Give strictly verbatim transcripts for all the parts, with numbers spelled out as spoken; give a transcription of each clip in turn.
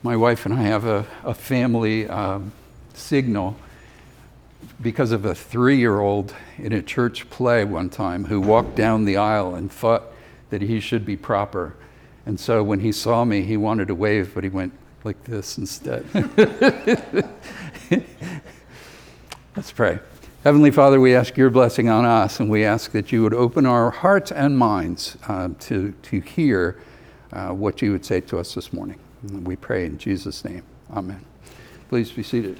My wife and I have a, a family um, signal because of a three-year-old in a church play one time who walked down the aisle and thought that he should be proper. And so when he saw me, he wanted to wave, but he went like this instead. Let's pray. Heavenly Father, we ask your blessing on us, and we ask that you would open our hearts and minds uh, to, to hear uh, what you would say to us this morning. And we pray in Jesus' name. Amen. Please be seated.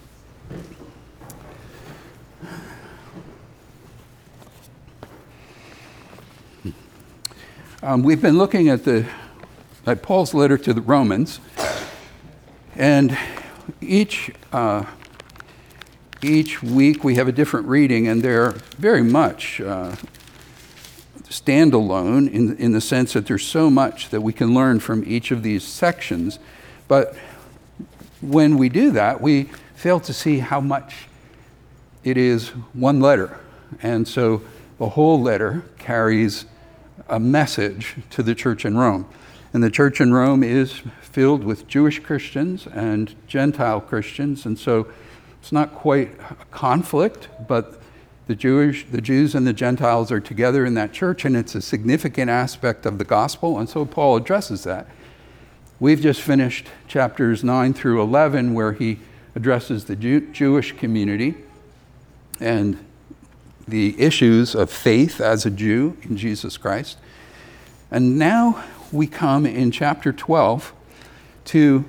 Um, we've been looking at the at Paul's letter to the Romans, and each uh, each week we have a different reading, and they're very much uh, standalone in in the sense that there's so much that we can learn from each of these sections. But when we do that, we fail to see how much it is one letter, and so the whole letter carries a message to the church in Rome. And the church in Rome is filled with Jewish Christians and Gentile Christians, and so it's not quite a conflict, but the Jewish, the Jews and the Gentiles are together in that church, and it's a significant aspect of the gospel, and so Paul addresses that. We've just finished chapters nine through eleven, where he addresses the Jew, Jewish community and the issues of faith as a Jew in Jesus Christ. And now we come in chapter twelve to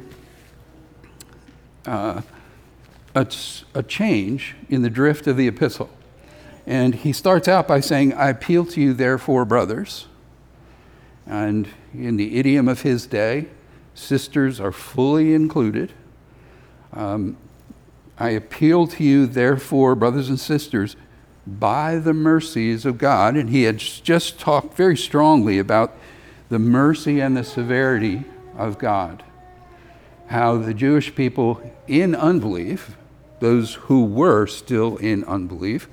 uh, a, a change in the drift of the epistle. And he starts out by saying, I appeal to you, therefore, brothers. And in the idiom of his day, sisters are fully included. Um, I appeal to you, therefore, brothers and sisters, by the mercies of God. And he had just talked very strongly about the mercy and the severity of God. How the Jewish people in unbelief, those who were still in unbelief,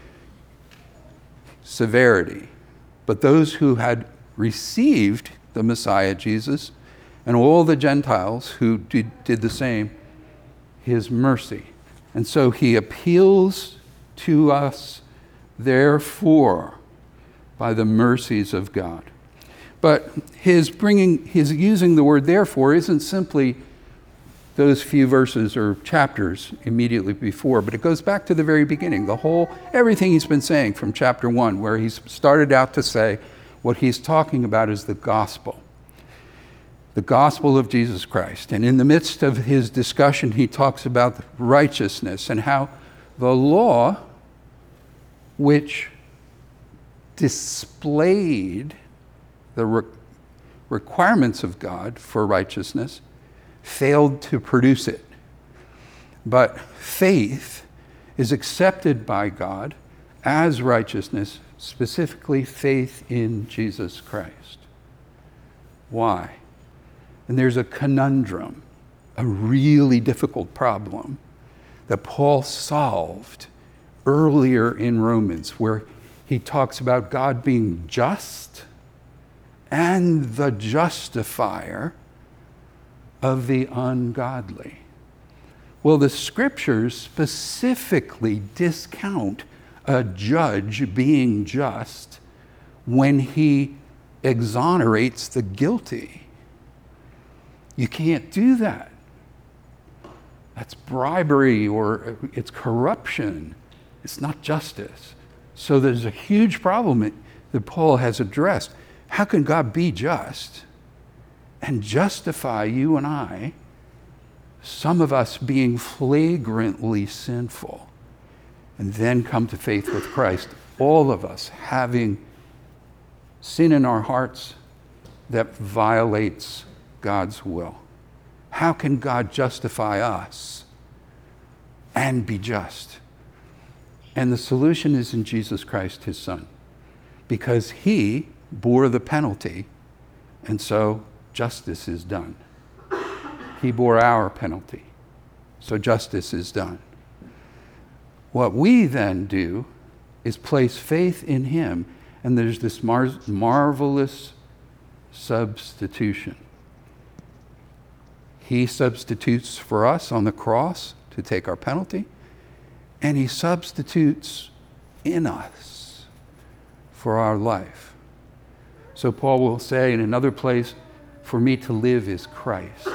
severity. But those who had received the Messiah Jesus, and all the Gentiles who did, did the same, his mercy. And so he appeals to us, therefore, by the mercies of God. But his bringing, his using the word therefore isn't simply those few verses or chapters immediately before, but it goes back to the very beginning, the whole, everything he's been saying from chapter one, where he's started out to say what he's talking about is the gospel, the gospel of Jesus Christ. And in the midst of his discussion, he talks about righteousness and how the law, which displayed the re- requirements of God for righteousness, failed to produce it. But faith is accepted by God as righteousness, specifically faith in Jesus Christ. Why? And there's a conundrum, a really difficult problem that Paul solved earlier in Romans, where he talks about God being just and the justifier of the ungodly. Well, the scriptures specifically discount a judge being just when he exonerates the guilty. You can't do that. That's bribery, or it's corruption. It's not justice. So there's a huge problem that Paul has addressed. How can God be just and justify you and I, some of us being flagrantly sinful, and then come to faith with Christ, all of us having sin in our hearts that violates God's will? How can God justify us and be just? And the solution is in Jesus Christ, his Son, because he bore the penalty, and so justice is done. He bore our penalty, so justice is done. What we then do is place faith in him, and there's this mar- marvelous substitution. He substitutes for us on the cross to take our penalty, and he substitutes in us for our life. So Paul will say in another place, for me to live is Christ.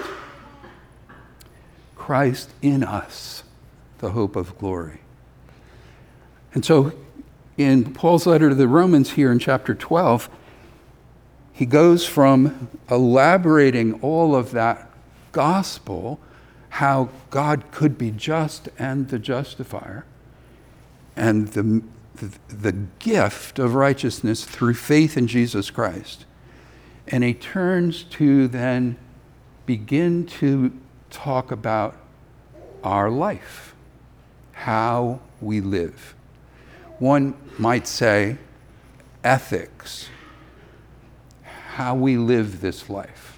Christ in us, the hope of glory. And so in Paul's letter to the Romans here in chapter twelve, he goes from elaborating all of that gospel, how God could be just and the justifier, and the, the, the gift of righteousness through faith in Jesus Christ. And he turns to then begin to talk about our life, how we live. One might say ethics, how we live this life.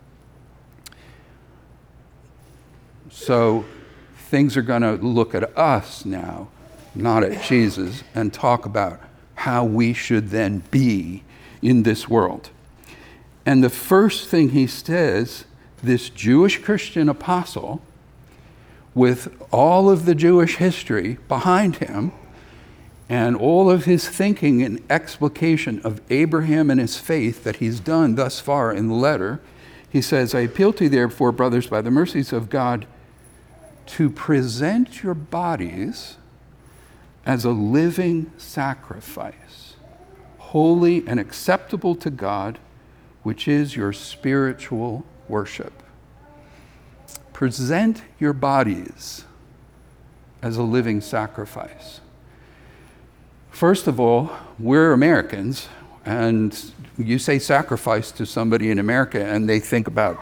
So things are going to look at us now, not at Jesus, and talk about how we should then be in this world. And the first thing he says, this Jewish Christian apostle, with all of the Jewish history behind him, and all of his thinking and explication of Abraham and his faith that he's done thus far in the letter, he says, I appeal to you therefore, brothers, by the mercies of God, to present your bodies as a living sacrifice, holy and acceptable to God, which is your spiritual worship. Present your bodies as a living sacrifice. First of all, we're Americans, and you say sacrifice to somebody in America, and they think about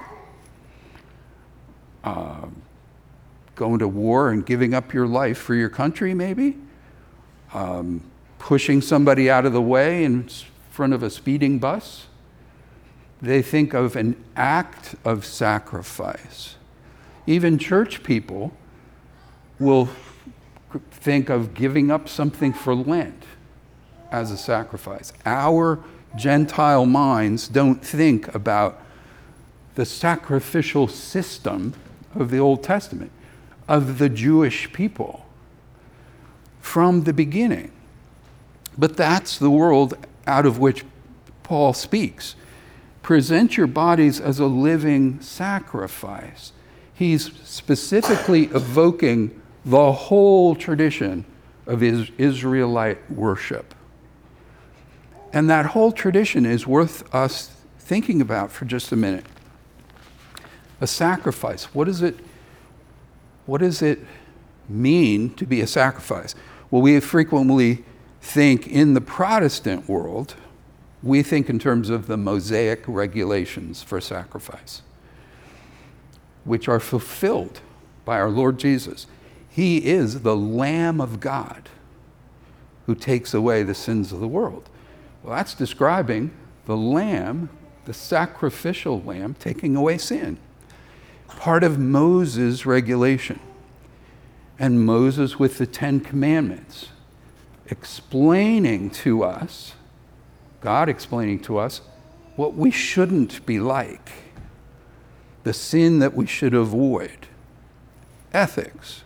uh, going to war and giving up your life for your country, maybe? Um, pushing somebody out of the way in front of a speeding bus? They think of an act of sacrifice. Even church people will think of giving up something for Lent as a sacrifice. Our Gentile minds don't think about the sacrificial system of the Old Testament, of the Jewish people from the beginning. But that's the world out of which Paul speaks. Present your bodies as a living sacrifice. He's specifically evoking the whole tradition of Israelite worship. And that whole tradition is worth us thinking about for just a minute. A sacrifice. What is it, what does it mean to be a sacrifice? Well, we frequently think in the Protestant world, we think in terms of the Mosaic regulations for sacrifice, which are fulfilled by our Lord Jesus. He is the Lamb of God who takes away the sins of the world. Well, that's describing the Lamb, the sacrificial Lamb, taking away sin. Part of Moses' regulation. And Moses with the Ten Commandments, explaining to us, God explaining to us, what we shouldn't be like, the sin that we should avoid, ethics.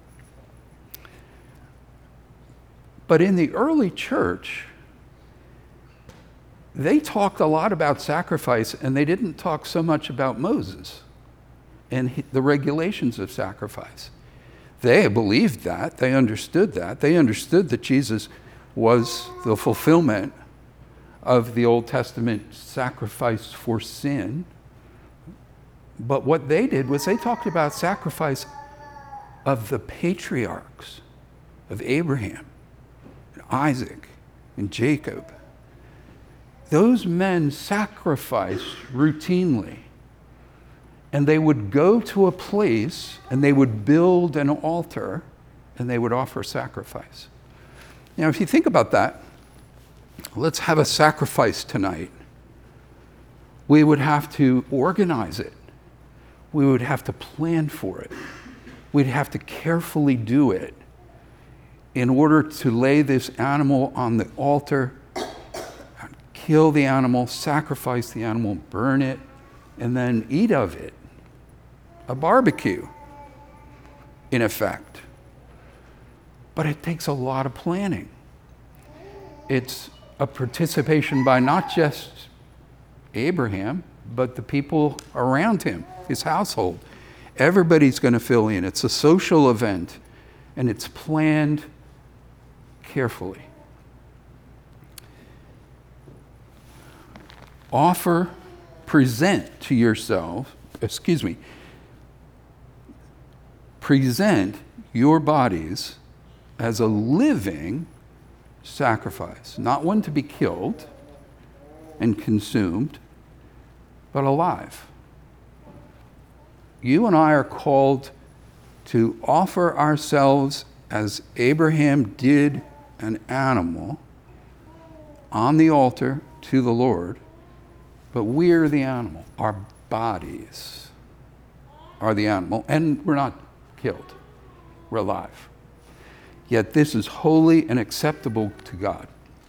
But in the early church, they talked a lot about sacrifice, and they didn't talk so much about Moses and the regulations of sacrifice. They believed that. They understood that. They understood that Jesus was the fulfillment of the Old Testament sacrifice for sin. But what they did was they talked about sacrifice of the patriarchs, of Abraham, and Isaac, and Jacob. Those men sacrificed routinely. And they would go to a place and they would build an altar and they would offer sacrifice. Now, if you think about that, let's have a sacrifice tonight. We would have to organize it. We would have to plan for it. We'd have to carefully do it in order to lay this animal on the altar, kill the animal, sacrifice the animal, burn it, and then eat of it. a barbecue, in effect. But it takes a lot of planning. It's a participation by not just Abraham, but the people around him, his household. Everybody's going to fill in. It's a social event, and it's planned carefully. Offer, present to yourself, excuse me, present your bodies as a living sacrifice, not one to be killed and consumed, but alive. You and I are called to offer ourselves as Abraham did an animal on the altar to the Lord, but we're the animal. Our bodies are the animal, and we're not killed. We're alive. Yet this is holy and acceptable to God.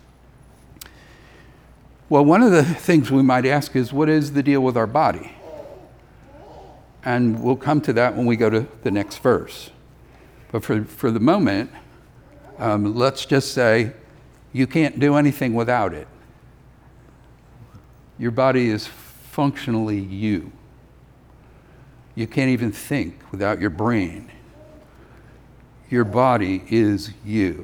Well, one of the things we might ask is, what is the deal with our body? And we'll come to that when we go to the next verse. But for, for the moment, um, let's just say you can't do anything without it. Your body is functionally you. You can't even think without your brain. Your body is you.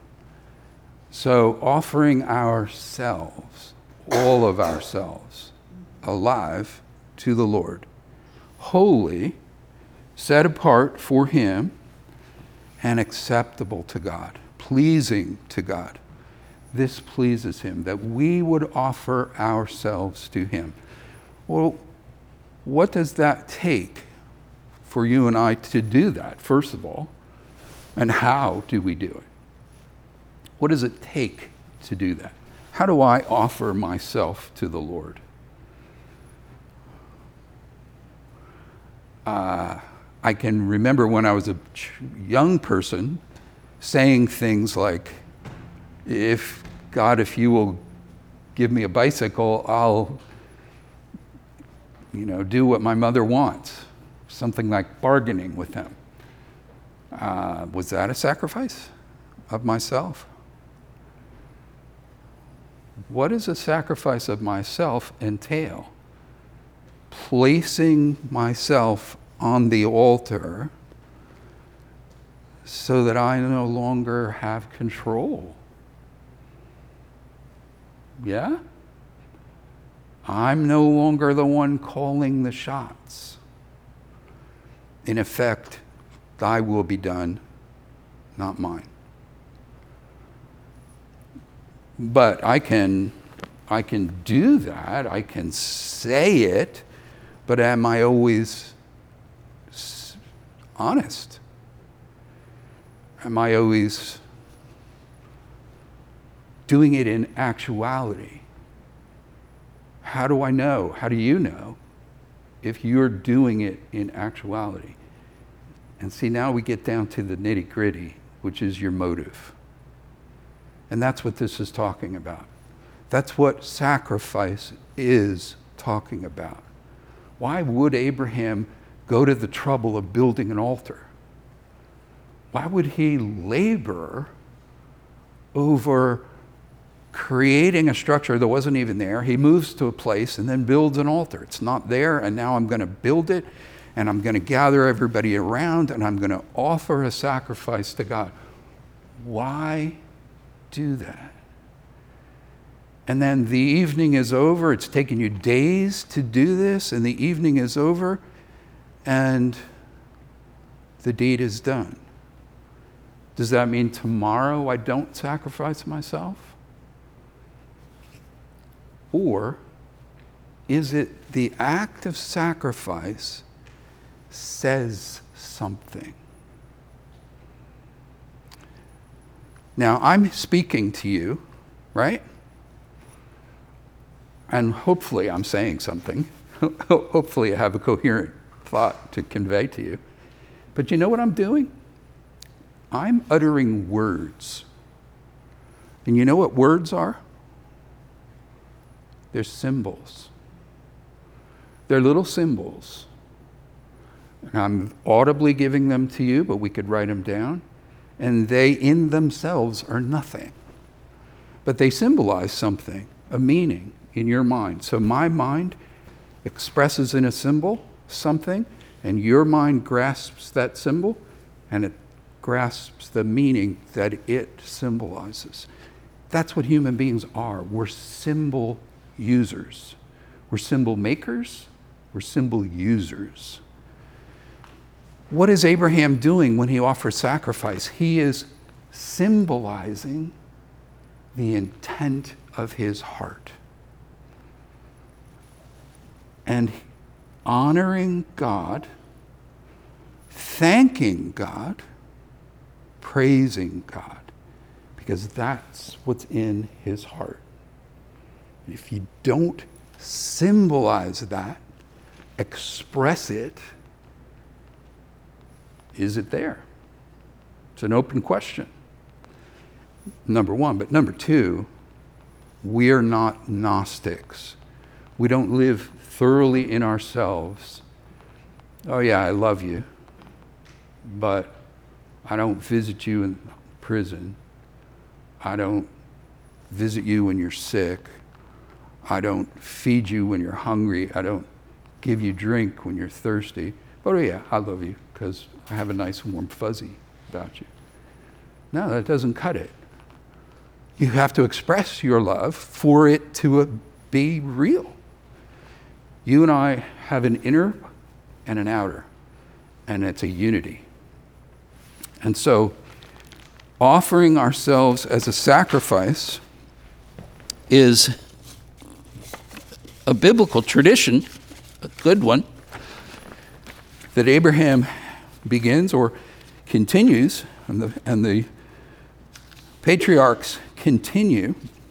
So offering ourselves, all of ourselves, alive to the Lord, holy, set apart for him, and acceptable to God, pleasing to God. This pleases him, that we would offer ourselves to him. Well, what does that take for you and I to do that, first of all? And how do we do it? What does it take to do that? How do I offer myself to the Lord? Uh, I can remember when I was a young person saying things like, if God, if you will give me a bicycle, I'll, you know, do what my mother wants. Something like bargaining with him. Uh, was that a sacrifice of myself? What does a sacrifice of myself entail? Placing myself on the altar so that I no longer have control. Yeah? I'm no longer the one calling the shots. In effect, thy will be done, not mine. But I can, I can do that, I can say it, but am I always honest? Am I always doing it in actuality? How do I know? How do you know if you're doing it in actuality? And see, now we get down to the nitty-gritty, which is your motive. And that's what this is talking about. That's what sacrifice is talking about. Why would Abraham go to the trouble of building an altar? Why would he labor over creating a structure that wasn't even there? He moves to a place and then builds an altar. It's not there, and now I'm going to build it, and I'm going to gather everybody around, and I'm going to offer a sacrifice to God. Why do that? And then the evening is over. It's taken you days to do this, and the evening is over, and the deed is done. Does that mean tomorrow I don't sacrifice myself? Or is it the act of sacrifice says something? Now, I'm speaking to you, right? And hopefully I'm saying something. Hopefully I have a coherent thought to convey to you. But you know what I'm doing? I'm uttering words. And you know what words are? They're symbols. They're little symbols. I'm audibly giving them to you, but we could write them down. And they in themselves are nothing. But they symbolize something, a meaning in your mind. So my mind expresses in a symbol something, and your mind grasps that symbol, and it grasps the meaning that it symbolizes. That's what human beings are. We're symbol users. We're symbol makers. We're symbol users. What is Abraham doing when he offers sacrifice? He is symbolizing the intent of his heart and honoring God, thanking God, praising God, because that's what's in his heart. If you don't symbolize that, express it, is it there? It's an open question. Number one. But number two, we are not Gnostics. We don't live thoroughly in ourselves. Oh yeah, I love you, but I don't visit you in prison. I don't visit you when you're sick. I don't feed you when you're hungry. I don't give you drink when you're thirsty. But oh yeah, I love you because I have a nice warm fuzzy about you. No, that doesn't cut it. You have to express your love for it to be real. You and I have an inner and an outer, and it's a unity. And so, offering ourselves as a sacrifice is a biblical tradition, a good one, that Abraham begins or continues, and the, and the patriarchs continue.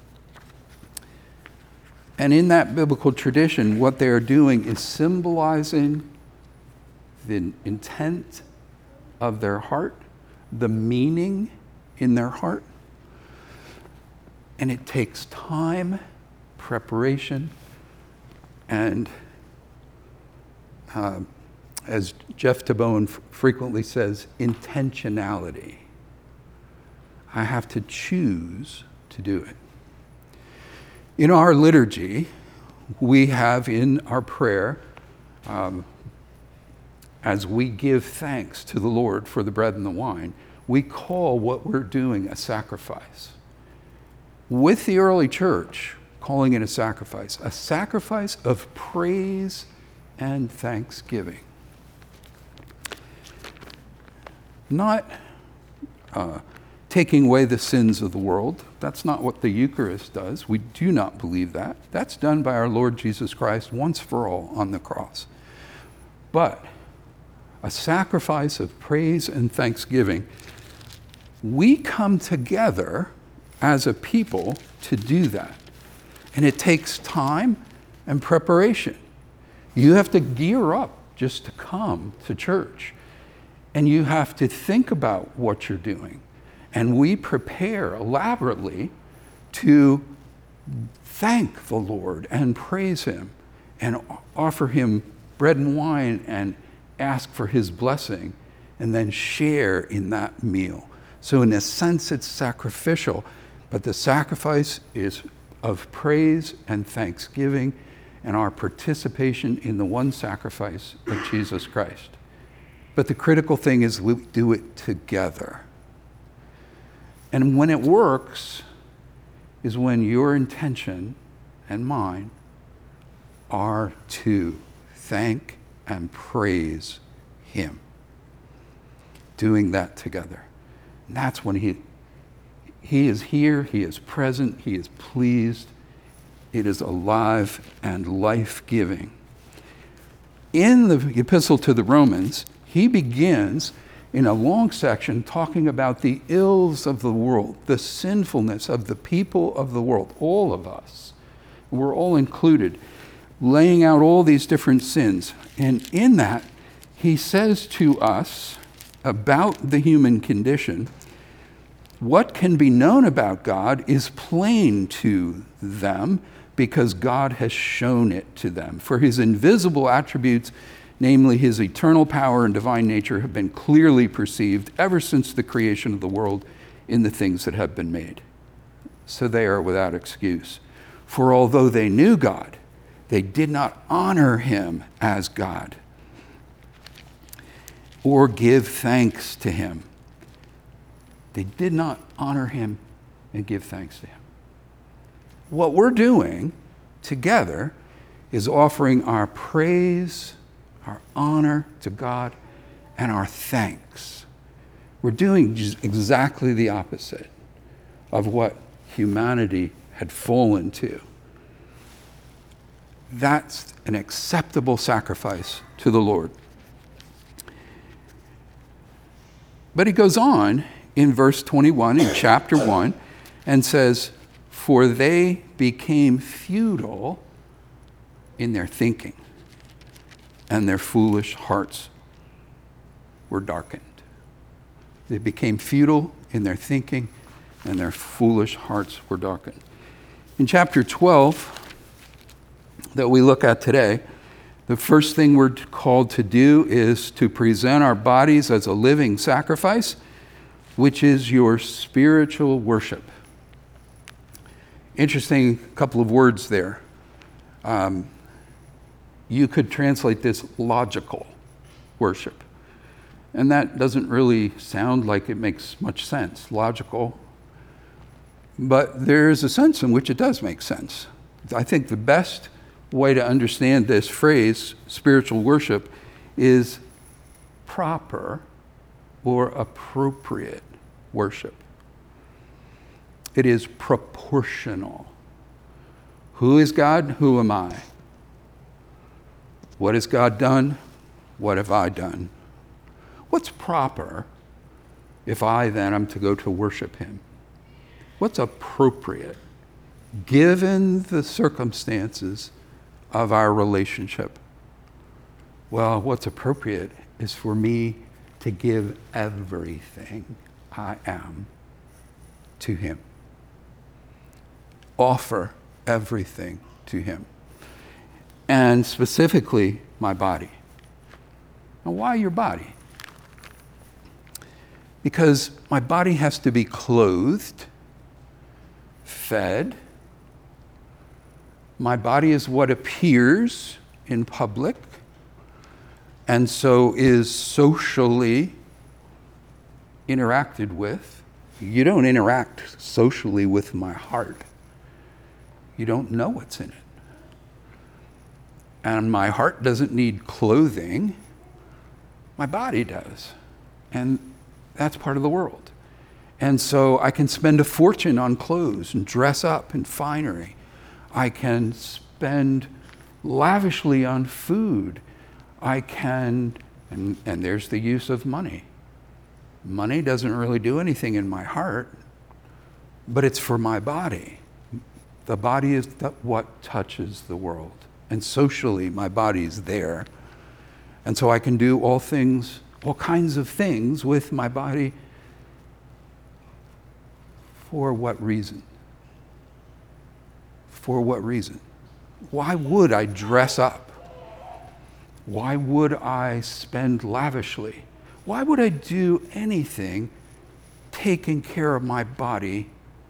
And in that biblical tradition, what they are doing is symbolizing the intent of their heart, the meaning in their heart. And it takes time, preparation, and uh, as Jeff Tabone f- frequently says, intentionality. I have to choose to do it. In our liturgy, we have in our prayer, um, as we give thanks to the Lord for the bread and the wine, we call what we're doing a sacrifice. With the early church, calling it a sacrifice, a sacrifice of praise and thanksgiving. Not uh, taking away the sins of the world. That's not what the Eucharist does. We do not believe that. That's done by our Lord Jesus Christ once for all on the cross. But a sacrifice of praise and thanksgiving. We come together as a people to do that. And it takes time and preparation. You have to gear up just to come to church. And you have to think about what you're doing. And we prepare elaborately to thank the Lord and praise him and offer him bread and wine and ask for his blessing and then share in that meal. So in a sense, it's sacrificial, but the sacrifice is of praise and thanksgiving and our participation in the one sacrifice of Jesus Christ. But the critical thing is we do it together. And when it works is when your intention and mine are to thank and praise him. Doing that together. And that's when he, he is here, he is present, he is pleased. It is alive and life-giving. In the epistle to the Romans, he begins in a long section talking about the ills of the world, the sinfulness of the people of the world, all of us. We're all included, laying out all these different sins. And in that, he says to us about the human condition, what can be known about God is plain to them because God has shown it to them. For his invisible attributes, namely his eternal power and divine nature, have been clearly perceived ever since the creation of the world in the things that have been made. So they are without excuse. For although they knew God, they did not honor him as God or give thanks to him. They did not honor him and give thanks to him. What we're doing together is offering our praise, our honor to God, and our thanks. We're doing just exactly the opposite of what humanity had fallen to. That's an acceptable sacrifice to the Lord. But he goes on in verse twenty-one, in chapter one, and says, "For they became futile in their thinking, and their foolish hearts were darkened." They became futile in their thinking, and their foolish hearts were darkened. In chapter twelve, that we look at today, the first thing we're called to do is to present our bodies as a living sacrifice, which is your spiritual worship. Interesting couple of words there. Um, you could translate this logical worship. And that doesn't really sound like it makes much sense, logical. But there's a sense in which it does make sense. I think the best way to understand this phrase, spiritual worship, is proper or appropriate worship. It is proportional. Who is God? Who am I? What has God done? What have I done? What's proper if I then am to go to worship him? What's appropriate given the circumstances of our relationship? Well, what's appropriate is for me to give everything I am to him. Offer everything to him. And specifically, my body. Now, why your body? Because my body has to be clothed, fed. My body is what appears in public, and so is socially interacted with. You don't interact socially with my heart. You don't know what's in it. And my heart doesn't need clothing. My body does. And that's part of the world. And so I can spend a fortune on clothes and dress up in finery. I can spend lavishly on food. I can, and, and there's the use of money. Money doesn't really do anything in my heart, but it's for my body. The body is the, what touches the world. And socially, my body is there. And so I can do all things, all kinds of things with my body. For what reason? For what reason? Why would I dress up? Why would I spend lavishly? Why would I do anything taking care of my body?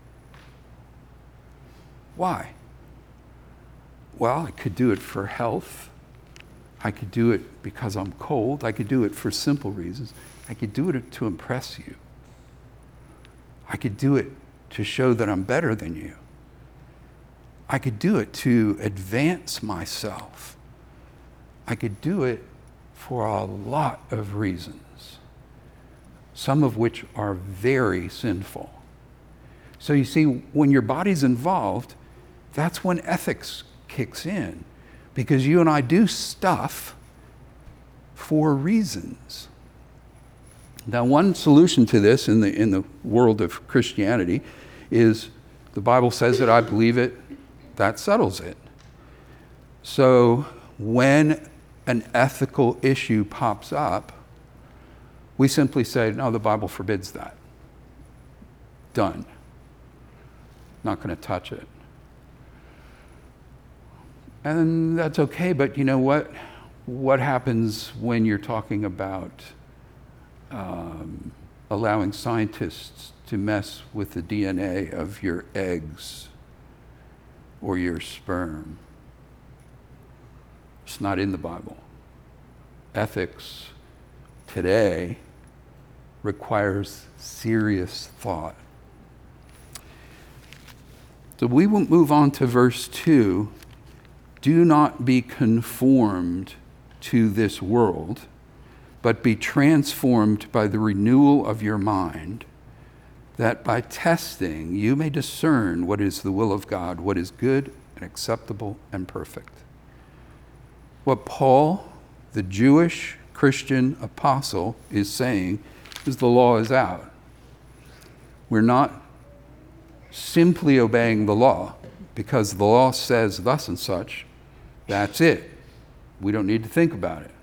Why? Well, I could do it for health. I could do it because I'm cold. I could do it for simple reasons. I could do it to impress you. I could do it to show that I'm better than you. I could do it to advance myself. I could do it for a lot of reasons, some of which are very sinful. So you see, when your body's involved, that's when ethics kicks in, because you and I do stuff for reasons. Now, one solution to this in the in the world of Christianity is the Bible says it, I believe it, that settles it. So when an ethical issue pops up, we simply say, no, the Bible forbids that. Done. Not going to touch it. And that's okay, but you know what? what happens when you're talking about um, allowing scientists to mess with the D N A of your eggs or your sperm? It's not in the Bible. Ethics today requires serious thought. So we will move on to verse two. Do not be conformed to this world, but be transformed by the renewal of your mind, that by testing you may discern what is the will of God, what is good and acceptable and perfect. What Paul, the Jewish Christian apostle, is saying is the law is out. We're not simply obeying the law because the law says thus and such. That's it. We don't need to think about it.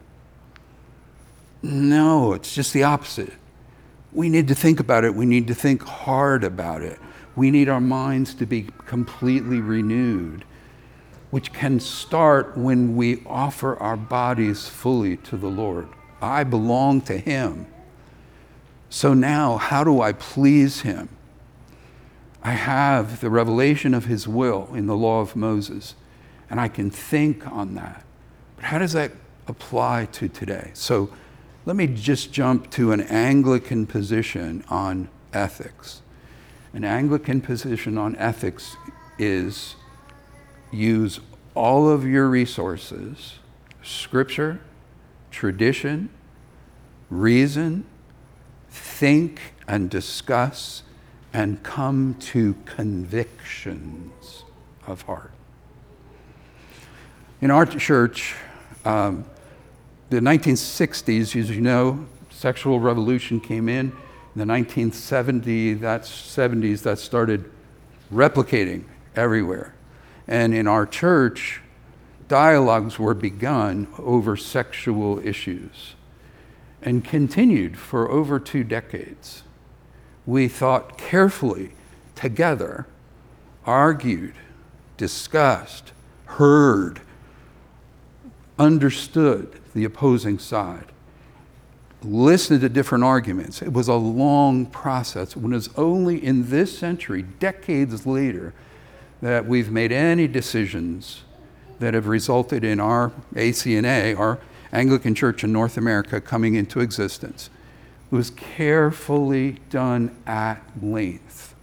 No, it's just the opposite. We need to think about it. We need to think hard about it. We need our minds to be completely renewed, which can start when we offer our bodies fully to the Lord. I belong to Him. So now, how do I please Him? I have the revelation of His will in the law of Moses, and I can think on that. But how does that apply to today? So let me just jump to an Anglican position on ethics. An Anglican position on ethics is use all of your resources, scripture, tradition, reason, think and discuss, and come to convictions of heart. In our church, um, the nineteen sixties, as you know, sexual revolution came in. In the nineteen seventies, that's seventies, that started replicating everywhere. And in our church, dialogues were begun over sexual issues and continued for over two decades. We thought carefully together, argued, discussed, heard, understood the opposing side, listened to different arguments. It was a long process. When it was only in this century, decades later, that we've made any decisions that have resulted in our A C N A, our Anglican Church in North America, coming into existence. It was carefully done at length.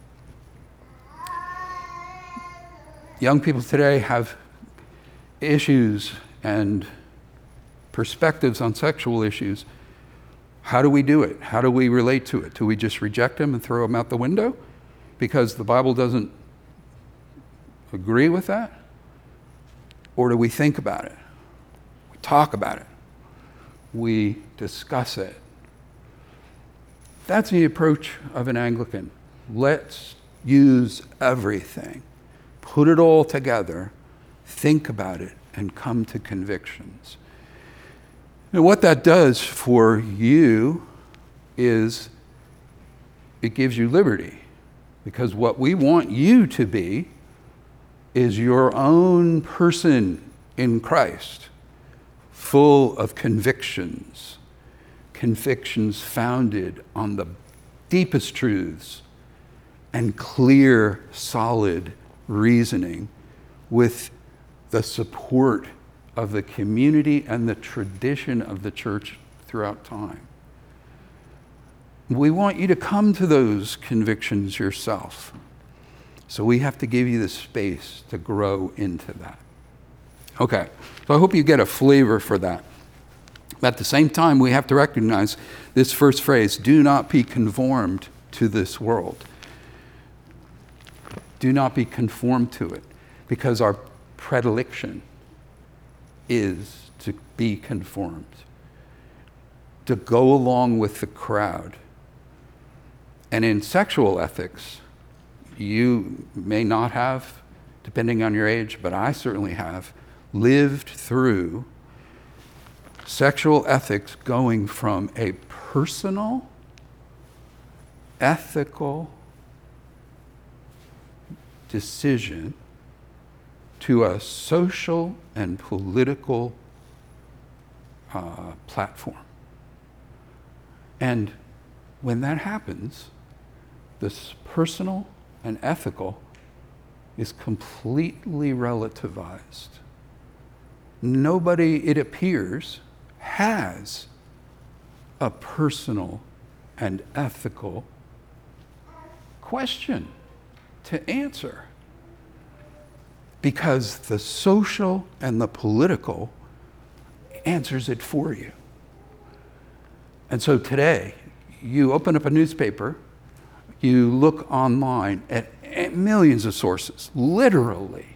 Young people today have issues and perspectives on sexual issues. How do we do it? How do we relate to it? Do we just reject them and throw them out the window because the Bible doesn't agree with that? Or do we think about it? We talk about it. We discuss it. That's the approach of an Anglican. Let's use everything. Put it all together. Think about it and come to convictions. And what that does for you is it gives you liberty. Because what we want you to be is your own person in Christ, full of convictions, convictions founded on the deepest truths and clear, solid reasoning with the support of the community and the tradition of the church throughout time. We want you to come to those convictions yourself. So we have to give you the space to grow into that. Okay, so I hope you get a flavor for that. At the same time, we have to recognize this first phrase, do not be conformed to this world. Do not be conformed to it, because our predilection is to be conformed, to go along with the crowd. And in sexual ethics, you may not have, depending on your age, but I certainly have, lived through sexual ethics going from a personal, ethical decision to a social and political uh, platform. And when that happens, this personal and ethical is completely relativized. Nobody, it appears, has a personal and ethical question to answer, because the social and the political answers it for you. And so today, you open up a newspaper, you look online at, at millions of sources, literally.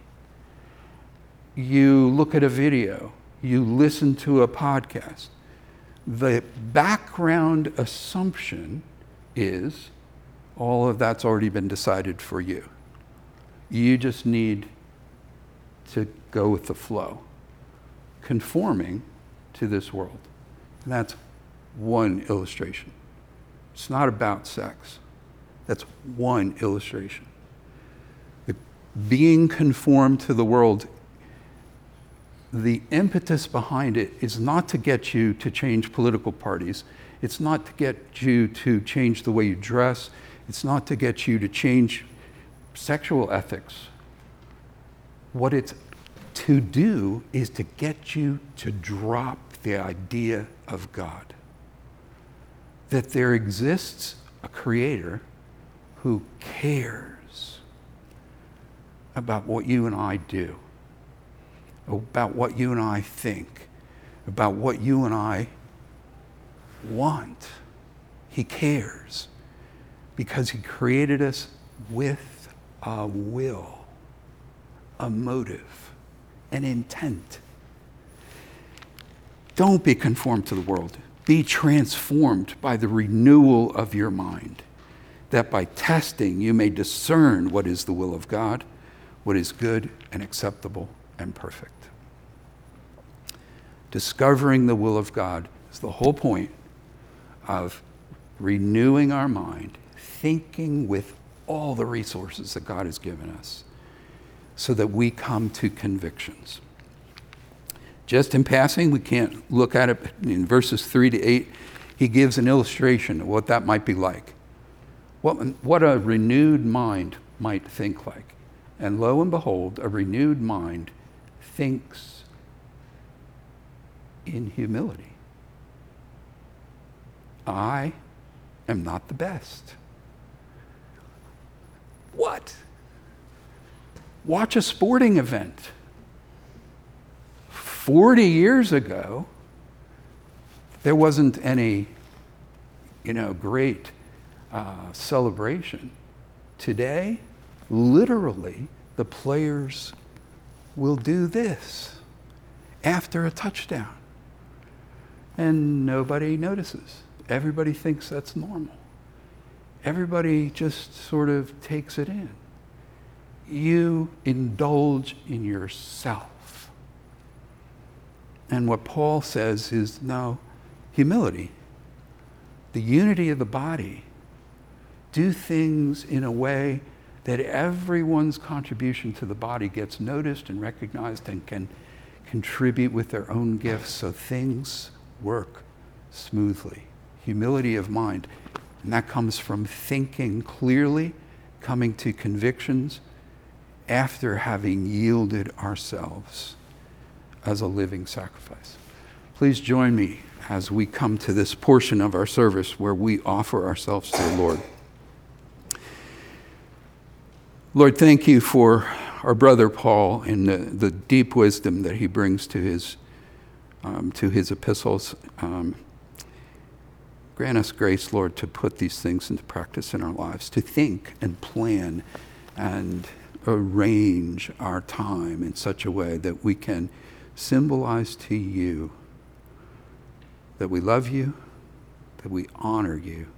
You look at a video, you listen to a podcast. The background assumption is all of that's already been decided for you. You just need to go with the flow, conforming to this world. And that's one illustration. It's not about sex. That's one illustration. The being conformed to the world, the impetus behind it is not to get you to change political parties. It's not to get you to change the way you dress. It's not to get you to change sexual ethics. What it's to do is to get you to drop the idea of God. That there exists a creator who cares about what you and I do, about what you and I think, about what you and I want. He cares because he created us with a will, a motive, an intent. Don't be conformed to the world. Be transformed by the renewal of your mind, that by testing you may discern what is the will of God, what is good and acceptable and perfect. Discovering the will of God is the whole point of renewing our mind, thinking with all the resources that God has given us, so that we come to convictions. Just in passing, we can't look at it. In verses three to eight, he gives an illustration of what that might be like. What, what a renewed mind might think like. And lo and behold, a renewed mind thinks in humility. I am not the best. What? Watch a sporting event. forty years ago, there wasn't any, you know, great uh, celebration. Today, literally, the players will do this after a touchdown. And nobody notices. Everybody thinks that's normal. Everybody just sort of takes it in. You indulge in yourself. And what Paul says is, no, humility, the unity of the body, do things in a way that everyone's contribution to the body gets noticed and recognized and can contribute with their own gifts so things work smoothly. Humility of mind. And that comes from thinking clearly, coming to convictions after having yielded ourselves as a living sacrifice. Please join me as we come to this portion of our service where we offer ourselves to the Lord. Lord, thank you for our brother Paul and the, the deep wisdom that he brings to his um, to his epistles. Um, grant us grace, Lord, to put these things into practice in our lives, to think and plan and arrange our time in such a way that we can symbolize to you that we love you, that we honor you,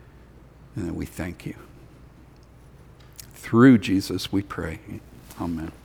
and that we thank you. Through Jesus we pray. Amen.